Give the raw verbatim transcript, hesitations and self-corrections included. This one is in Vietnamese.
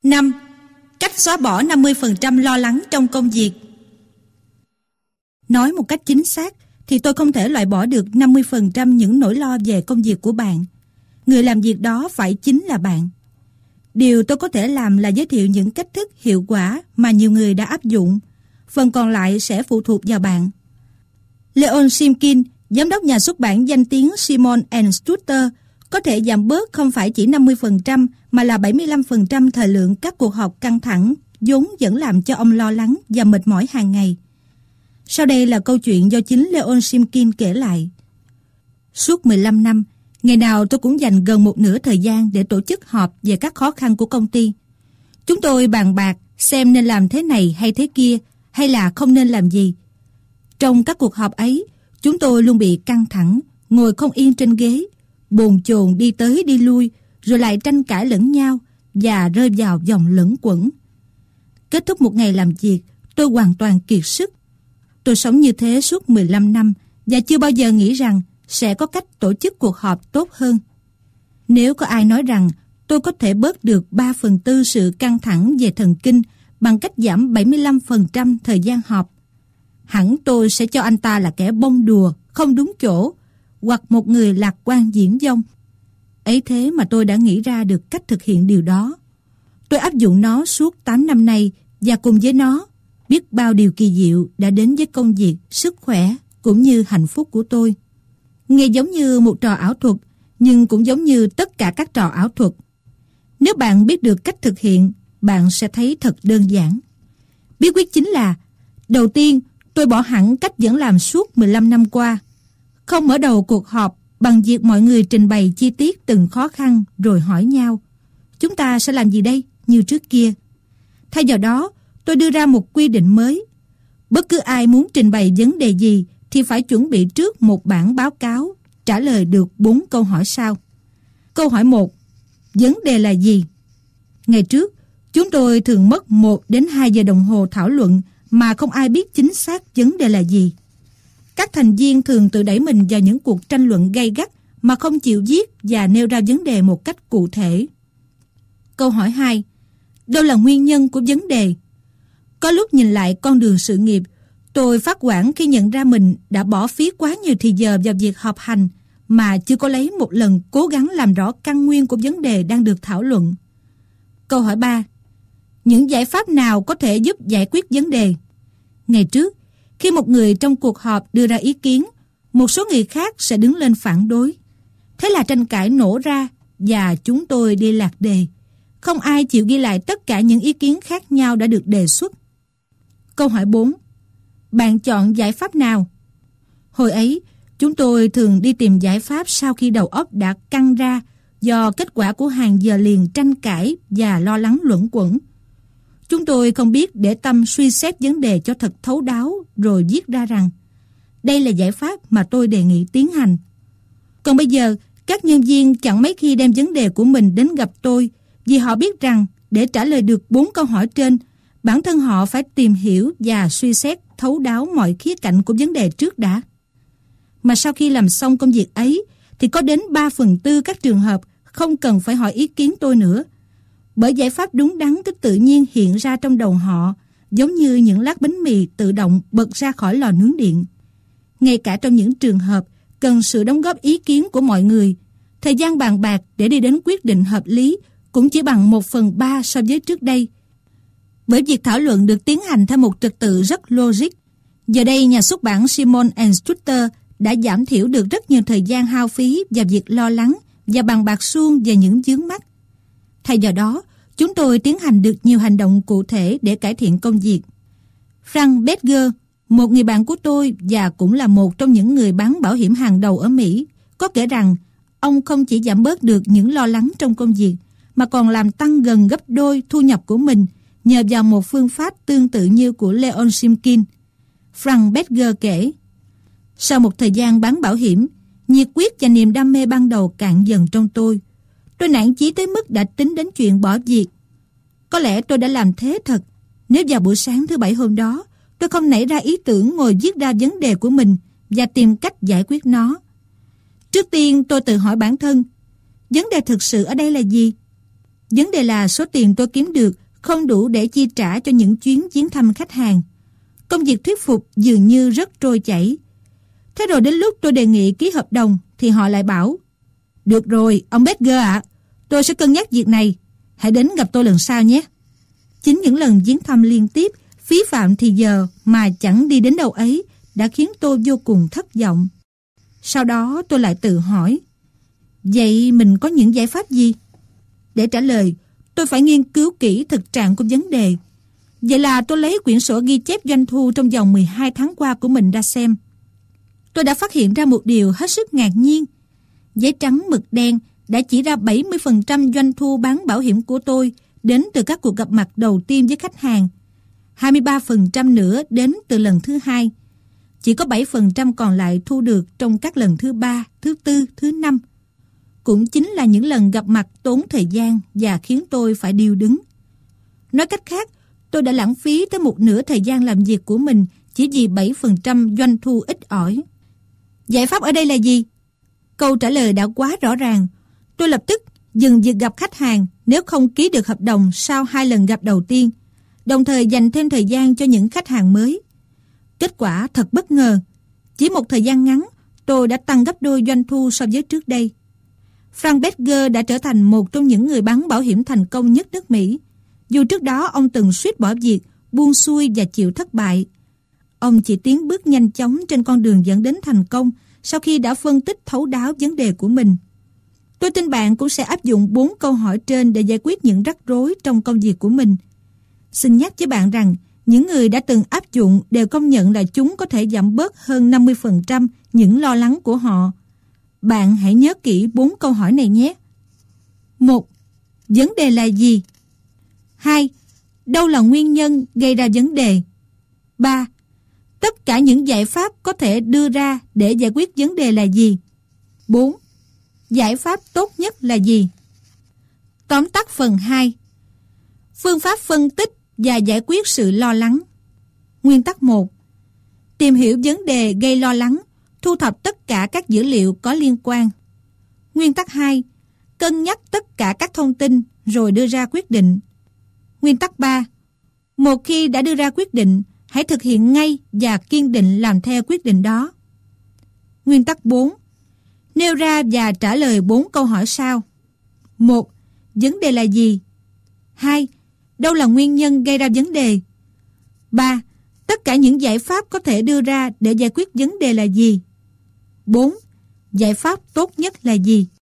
năm. Cách xóa bỏ năm mươi phần trăm lo lắng trong công việc. Nói một cách chính xác thì tôi không thể loại bỏ được năm mươi phần trăm những nỗi lo về công việc của bạn. Người làm việc đó phải chính là bạn. Điều tôi có thể làm là giới thiệu những cách thức hiệu quả mà nhiều người đã áp dụng. Phần còn lại sẽ phụ thuộc vào bạn. Leon Simkin, giám đốc nhà xuất bản danh tiếng Simon and Schuster, có thể giảm bớt không phải chỉ năm mươi phần trăm mà là bảy mươi lăm phần trăm thời lượng các cuộc họp căng thẳng vốn vẫn làm cho ông lo lắng và mệt mỏi hàng ngày. Sau đây là câu chuyện do chính Leon Simkin kể lại. Suốt mười lăm năm, ngày nào tôi cũng dành gần một nửa thời gian để tổ chức họp về các khó khăn của công ty. Chúng tôi bàn bạc xem nên làm thế này hay thế kia, hay là không nên làm gì. Trong các cuộc họp ấy, chúng tôi luôn bị căng thẳng, ngồi không yên trên ghế, bồn chồn đi tới đi lui, rồi lại tranh cãi lẫn nhau và rơi vào vòng luẩn quẩn. Kết thúc một ngày làm việc, tôi hoàn toàn kiệt sức. Tôi sống như thế suốt mười lăm năm và chưa bao giờ nghĩ rằng sẽ có cách tổ chức cuộc họp tốt hơn. Nếu có ai nói rằng tôi có thể bớt được ba phần tư sự căng thẳng về thần kinh bằng cách giảm bảy mươi lăm phần trăm thời gian họp, hẳn tôi sẽ cho anh ta là kẻ bông đùa, không đúng chỗ, hoặc một người lạc quan diễn vong. Ấy thế mà tôi đã nghĩ ra được cách thực hiện điều đó. Tôi áp dụng nó suốt tám năm nay và cùng với nó, biết bao điều kỳ diệu đã đến với công việc, sức khỏe cũng như hạnh phúc của tôi. Nghe giống như một trò ảo thuật, nhưng cũng giống như tất cả các trò ảo thuật. Nếu bạn biết được cách thực hiện, bạn sẽ thấy thật đơn giản. Bí quyết chính là, đầu tiên, tôi bỏ hẳn cách vẫn làm suốt mười lăm năm qua. Không mở đầu cuộc họp bằng việc mọi người trình bày chi tiết từng khó khăn rồi hỏi nhau, chúng ta sẽ làm gì đây, như trước kia. Thay vào đó, tôi đưa ra một quy định mới. Bất cứ ai muốn trình bày vấn đề gì thì phải chuẩn bị trước một bản báo cáo, trả lời được bốn câu hỏi sau. Câu hỏi một. Vấn đề là gì? Ngày trước, chúng tôi thường mất một đến hai giờ đồng hồ thảo luận mà không ai biết chính xác vấn đề là gì. Các thành viên thường tự đẩy mình vào những cuộc tranh luận gay gắt mà không chịu viết và nêu ra vấn đề một cách cụ thể. Câu hỏi hai. Đâu là nguyên nhân của vấn đề? Có lúc nhìn lại con đường sự nghiệp, tôi phát hoảng khi nhận ra mình đã bỏ phí quá nhiều thời giờ vào việc họp hành mà chưa có lấy một lần cố gắng làm rõ căn nguyên của vấn đề đang được thảo luận. Câu hỏi ba. Những giải pháp nào có thể giúp giải quyết vấn đề? Ngày trước, khi một người trong cuộc họp đưa ra ý kiến, một số người khác sẽ đứng lên phản đối. Thế là tranh cãi nổ ra và chúng tôi đi lạc đề. Không ai chịu ghi lại tất cả những ý kiến khác nhau đã được đề xuất. Câu hỏi bốn. Bạn chọn giải pháp nào? Hồi ấy, chúng tôi thường đi tìm giải pháp sau khi đầu óc đã căng ra do kết quả của hàng giờ liền tranh cãi và lo lắng luẩn quẩn. Chúng tôi không biết để tâm suy xét vấn đề cho thật thấu đáo rồi viết ra rằng đây là giải pháp mà tôi đề nghị tiến hành. Còn bây giờ, các nhân viên chẳng mấy khi đem vấn đề của mình đến gặp tôi vì họ biết rằng để trả lời được bốn câu hỏi trên, bản thân họ phải tìm hiểu và suy xét thấu đáo mọi khía cạnh của vấn đề trước đã. Mà sau khi làm xong công việc ấy thì có đến ba phần tư các trường hợp không cần phải hỏi ý kiến tôi nữa. Bởi giải pháp đúng đắn cứ tự nhiên hiện ra trong đầu họ, giống như những lát bánh mì tự động bật ra khỏi lò nướng điện. Ngay cả trong những trường hợp cần sự đóng góp ý kiến của mọi người, thời gian bàn bạc để đi đến quyết định hợp lý cũng chỉ bằng một phần ba so với trước đây. Bởi việc thảo luận được tiến hành theo một trật tự rất logic. Giờ đây, nhà xuất bản Simon and Schuster đã giảm thiểu được rất nhiều thời gian hao phí vào việc lo lắng và bàn bạc suông về những vướng mắc. Thay vào đó, chúng tôi tiến hành được nhiều hành động cụ thể để cải thiện công việc. Frank Bettger, một người bạn của tôi và cũng là một trong những người bán bảo hiểm hàng đầu ở Mỹ, có kể rằng ông không chỉ giảm bớt được những lo lắng trong công việc mà còn làm tăng gần gấp đôi thu nhập của mình nhờ vào một phương pháp tương tự như của Leon Simkin. Frank Bettger kể, sau một thời gian bán bảo hiểm, nhiệt huyết và niềm đam mê ban đầu cạn dần trong tôi. Tôi nản chí tới mức đã tính đến chuyện bỏ việc. Có lẽ tôi đã làm thế thật nếu vào buổi sáng thứ bảy hôm đó tôi không nảy ra ý tưởng ngồi viết ra vấn đề của mình và tìm cách giải quyết nó. Trước tiên tôi tự hỏi bản thân, vấn đề thực sự ở đây là gì? Vấn đề là số tiền tôi kiếm được không đủ để chi trả cho những chuyến viếng thăm khách hàng. Công việc thuyết phục dường như rất trôi chảy. Thế rồi đến lúc tôi đề nghị ký hợp đồng thì họ lại bảo: được rồi, ông Bedger ạ, tôi sẽ cân nhắc việc này. Hãy đến gặp tôi lần sau nhé. Chính những lần viếng thăm liên tiếp, phí phạm thì giờ mà chẳng đi đến đâu ấy đã khiến tôi vô cùng thất vọng. Sau đó tôi lại tự hỏi: vậy mình có những giải pháp gì? Để trả lời, tôi phải nghiên cứu kỹ thực trạng của vấn đề. Vậy là tôi lấy quyển sổ ghi chép doanh thu trong vòng mười hai tháng qua của mình ra xem. Tôi đã phát hiện ra một điều hết sức ngạc nhiên. Giấy trắng mực đen đã chỉ ra bảy mươi phần trăm doanh thu bán bảo hiểm của tôi đến từ các cuộc gặp mặt đầu tiên với khách hàng. hai mươi ba phần trăm nữa đến từ lần thứ hai. Chỉ có bảy phần trăm còn lại thu được trong các lần thứ ba, thứ tư, thứ năm. Cũng chính là những lần gặp mặt tốn thời gian và khiến tôi phải điêu đứng. Nói cách khác, tôi đã lãng phí tới một nửa thời gian làm việc của mình chỉ vì bảy phần trăm doanh thu ít ỏi. Giải pháp ở đây là gì? Câu trả lời đã quá rõ ràng. Tôi lập tức dừng việc gặp khách hàng nếu không ký được hợp đồng sau hai lần gặp đầu tiên, đồng thời dành thêm thời gian cho những khách hàng mới. Kết quả thật bất ngờ. Chỉ một thời gian ngắn, tôi đã tăng gấp đôi doanh thu so với trước đây. Frank Bedger đã trở thành một trong những người bán bảo hiểm thành công nhất nước Mỹ. Dù trước đó ông từng suýt bỏ việc, buông xuôi và chịu thất bại. Ông chỉ tiến bước nhanh chóng trên con đường dẫn đến thành công sau khi đã phân tích thấu đáo vấn đề của mình. Tôi tin bạn cũng sẽ áp dụng bốn câu hỏi trên để giải quyết những rắc rối trong công việc của mình. Xin nhắc với bạn rằng, những người đã từng áp dụng đều công nhận là chúng có thể giảm bớt hơn năm mươi phần trăm những lo lắng của họ. Bạn hãy nhớ kỹ bốn câu hỏi này nhé. một. Vấn đề là gì? hai. Đâu là nguyên nhân gây ra vấn đề? ba. Tất cả những giải pháp có thể đưa ra để giải quyết vấn đề là gì? bốn. Giải pháp tốt nhất là gì? Tóm tắt phần hai. Phương pháp phân tích và giải quyết sự lo lắng. Nguyên tắc một. Tìm hiểu vấn đề gây lo lắng, thu thập tất cả các dữ liệu có liên quan. Nguyên tắc hai. Cân nhắc tất cả các thông tin rồi đưa ra quyết định. Nguyên tắc ba. Một khi đã đưa ra quyết định, hãy thực hiện ngay và kiên định làm theo quyết định đó. Nguyên tắc bốn. Nêu ra và trả lời bốn câu hỏi sau. một. Vấn đề là gì? hai. Đâu là nguyên nhân gây ra vấn đề? ba. Tất cả những giải pháp có thể đưa ra để giải quyết vấn đề là gì? bốn. Giải pháp tốt nhất là gì?